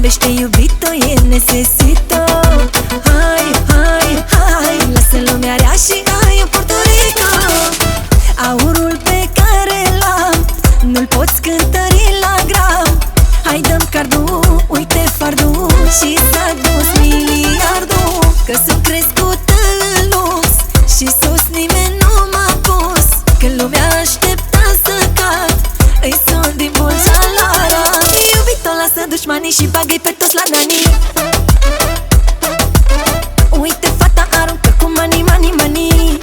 iubește iubito, e necesito. Hai, hai, hai, lasă lumea rea și hai în Puerto Rico. Aurul pe care l-am nu-l poți cântări la gram. Hai dăm cardul, uite fardul și s-a dus miliardul. Că sunt crescut în lux și sus nimeni nu m-a pus. Când lumea aștepta să cad, îi sun din Buljalara. Iubito, lasă dușmanii și bagă-i pe toți la Dani. Uite fata aruncă cu money, money, money.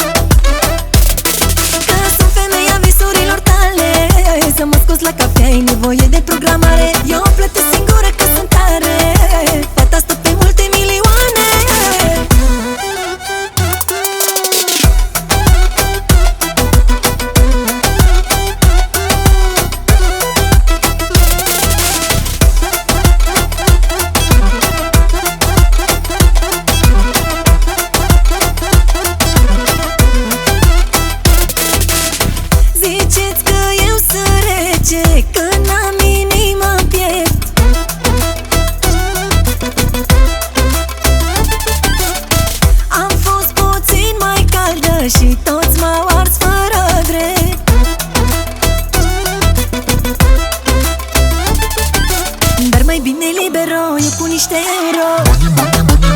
Că sunt femeia visurilor tale. Să mă scos la cafea, ai nevoie de programare. Eu plătesc singură că sunt tare. Fata stă pe multe milioane. Ziceți că eu sunt rece, că n-am inima în piept. Am fost puțin mai caldă și toți m-au ars fără drept. Dar mai bine libero, eu cu niște euro.